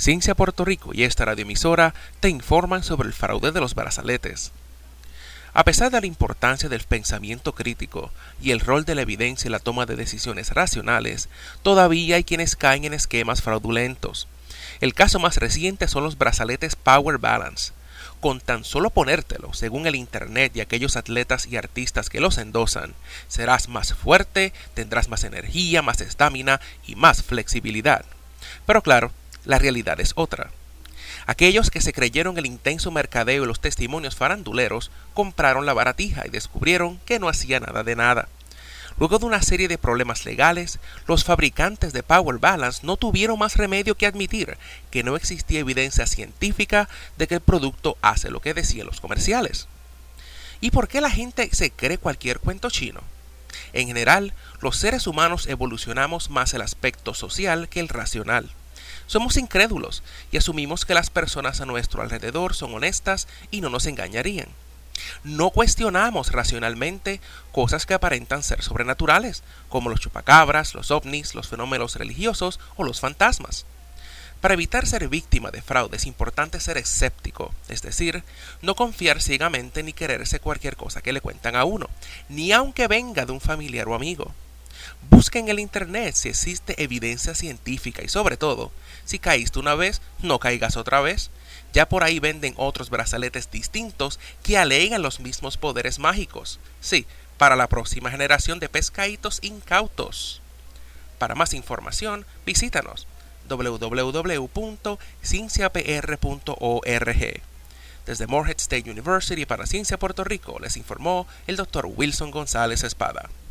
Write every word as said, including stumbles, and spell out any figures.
Ciencia Puerto Rico y esta radioemisora te informan sobre el fraude de los brazaletes. A pesar de la importancia del pensamiento crítico y el rol de la evidencia en la toma de decisiones racionales, todavía hay quienes caen en esquemas fraudulentos. El caso más reciente son los brazaletes Power Balance. Con tan solo ponértelo, según el internet y aquellos atletas y artistas que los endosan, serás más fuerte, tendrás más energía, más estamina y más flexibilidad. Pero claro, la realidad es otra. Aquellos que se creyeron el intenso mercadeo y los testimonios faranduleros compraron la baratija y descubrieron que no hacía nada de nada. Luego de una serie de problemas legales, los fabricantes de Power Balance no tuvieron más remedio que admitir que no existía evidencia científica de que el producto hace lo que decían los comerciales. ¿Y por qué la gente se cree cualquier cuento chino? En general, los seres humanos evolucionamos más el aspecto social que el racional. Somos incrédulos y asumimos que las personas a nuestro alrededor son honestas y no nos engañarían. No cuestionamos racionalmente cosas que aparentan ser sobrenaturales, como los chupacabras, los ovnis, los fenómenos religiosos o los fantasmas. Para evitar ser víctima de fraude es importante ser escéptico, es decir, no confiar ciegamente ni creerse cualquier cosa que le cuentan a uno, ni aunque venga de un familiar o amigo. Busca en el internet si existe evidencia científica y sobre todo, si caíste una vez, no caigas otra vez. Ya por ahí venden otros brazaletes distintos que alegan los mismos poderes mágicos. Sí, para la próxima generación de pescaditos incautos. Para más información, visítanos doble u doble u doble u punto ciencia p r punto org. Desde Morehead State University para Ciencia Puerto Rico les informó el doctor Wilson González Espada.